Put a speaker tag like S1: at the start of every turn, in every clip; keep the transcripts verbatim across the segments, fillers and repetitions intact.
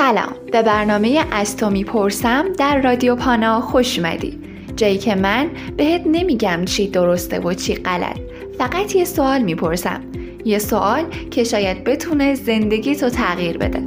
S1: سلام، به برنامه از تو میپرسم در رادیو پانا خوش اومدی. جایی که من بهت نمیگم چی درسته و چی غلط، فقط یه سوال میپرسم، یه سوال که شاید بتونه زندگی تو تغییر بده.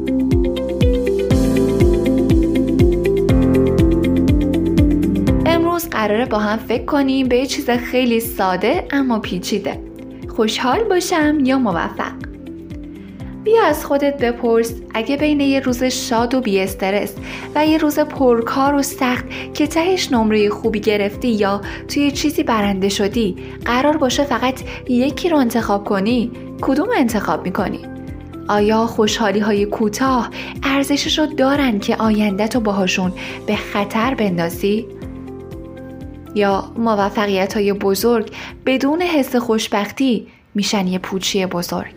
S1: امروز قراره با هم فکر کنیم به یه چیز خیلی ساده اما پیچیده. خوشحال باشم یا موفق؟ بیا از خودت بپرس اگه بین یه روز شاد و بی استرس و یه روز پرکار و سخت که تهش نمره خوبی گرفتی یا توی چیزی برنده شدی قرار باشه فقط یکی رو انتخاب کنی، کدوم انتخاب میکنی؟ آیا خوشحالی های کوتاه ارزشش رو دارن که آینده تو باهاشون به خطر بندازی؟ یا موفقیت های بزرگ بدون حس خوشبختی میشن یه پوچی بزرگ؟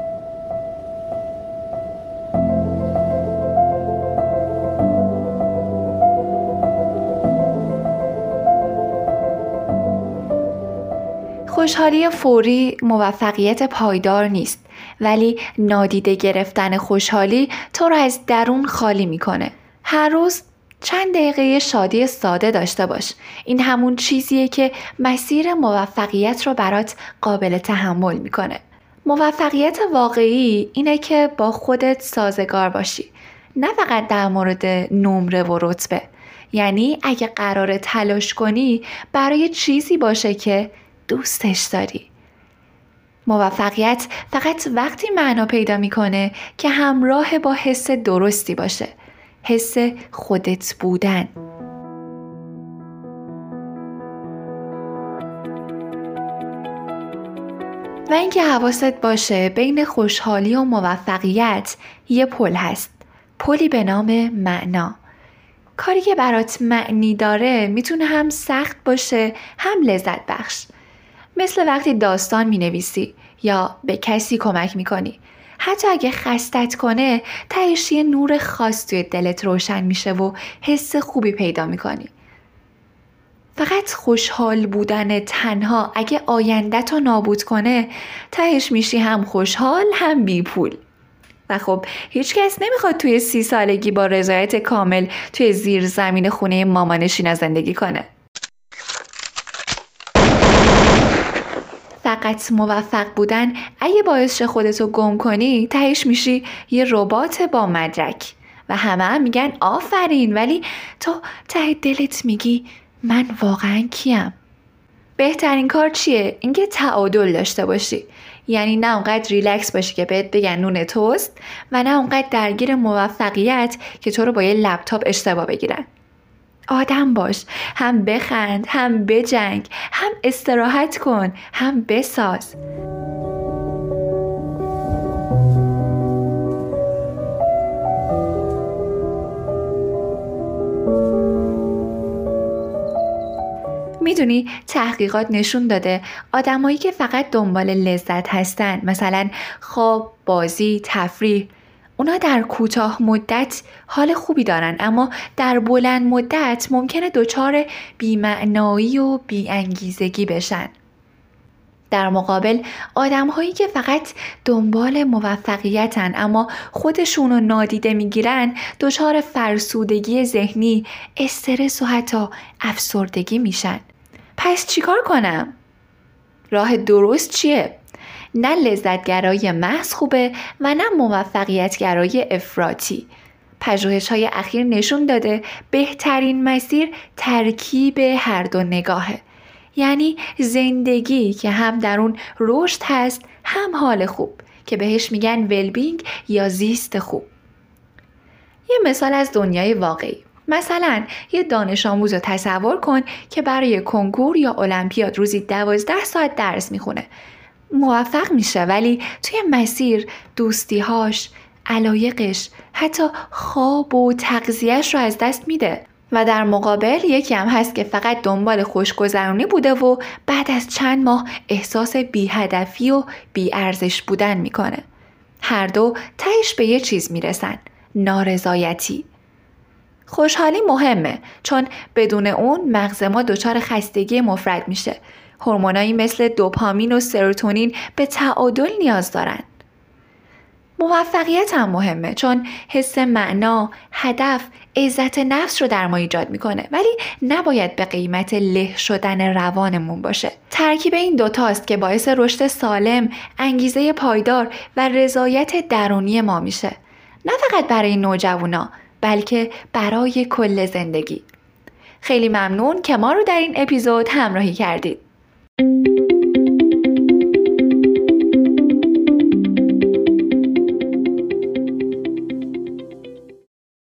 S1: خوشحالی فوری موفقیت پایدار نیست، ولی نادیده گرفتن خوشحالی تو رو از درون خالی میکنه. هر روز چند دقیقه شادی ساده داشته باش. این همون چیزیه که مسیر موفقیت رو برات قابل تحمل میکنه. موفقیت واقعی اینه که با خودت سازگار باشی، نه فقط در مورد نمره و رتبه. یعنی اگه قراره تلاش کنی برای چیزی باشه که دوستش داری. موفقیت فقط وقتی معنا پیدا میکنه که همراه با حس درستی باشه، حس خودت بودن. و اینکه حواست باشه بین خوشحالی و موفقیت یه پل هست، پلی به نام معنا. کاری که برات معنی داره میتونه هم سخت باشه هم لذت بخش. مثل وقتی داستان می نویسی یا به کسی کمک می کنی. حتی اگه خستت کنه تهش یه نور خاص توی دلت روشن میشه و حس خوبی پیدا می کنی. فقط خوشحال بودن تنها اگه آیندت رو نابود کنه تهش میشی هم خوشحال هم بی پول. و خب هیچ کس نمیخواد توی سی سالگی با رضایت کامل توی زیر زمین خونه مامانشینا زندگی کنه. فقط موفق بودن اگه باعث شه خودتو گم کنی تهش میشی یه ربات با مدرک و همه هم میگن آفرین، ولی تو ته دلت میگی من واقعا کیم؟ بهترین کار چیه؟ اینکه تعادل داشته باشی. یعنی نه اونقدر ریلکس باشی که بهت بگن نون توست و نه اونقدر درگیر موفقیت که تو رو با یه لپتاپ اشتباه بگیرن. آدم باش، هم بخند، هم بجنگ، هم استراحت کن، هم بساز. میدونی تحقیقات نشون داده آدمایی که فقط دنبال لذت هستن، مثلا خواب، بازی، تفریح، اونا در کوتاه مدت حال خوبی دارن، اما در بلند مدت ممکنه دچار بی‌معنایی و بی‌انگیزگی بشن. در مقابل آدم‌هایی که فقط دنبال موفقیتن اما خودشونو نادیده میگیرن دچار فرسودگی ذهنی، استرس و حتی افسردگی میشن. پس چیکار کنم؟ راه درست چیه؟ نه لذتگرایی محض خوبه و نه موفقیتگرایی افراطی. پژوهش‌های اخیر نشون داده بهترین مسیر ترکیب هر دو نگاهه. یعنی زندگی که هم در اون رشد هست هم حال خوب که بهش میگن ویلبینگ یا زیست خوب. یه مثال از دنیای واقعی. مثلا یه دانش آموز رو تصور کن که برای کنکور یا المپیاد روزی دوازده ساعت درس میخونه. موفق میشه ولی توی مسیر دوستیهاش، علایقش، حتی خواب و تغذیه‌اش رو از دست میده. و در مقابل یکی هم هست که فقط دنبال خوشگذرونی بوده و بعد از چند ماه احساس بی‌هدفی و بی‌ارزش بودن میکنه. هر دو تهش به یه چیز میرسن، نارضایتی. خوشحالی مهمه چون بدون اون مغز ما دچار خستگی مفرط میشه. هورمونایی مثل دوپامین و سروتونین به تعادل نیاز دارن. موفقیت هم مهمه، چون حس معنا، هدف، عزت نفس رو در ما ایجاد میکنه، ولی نباید به قیمت له شدن روانمون باشه. ترکیب این دوتاست که باعث رشد سالم، انگیزه پایدار و رضایت درونی ما میشه. نه فقط برای نوجوانا، بلکه برای کل زندگی. خیلی ممنون که ما رو در این اپیزود همراهی کردید.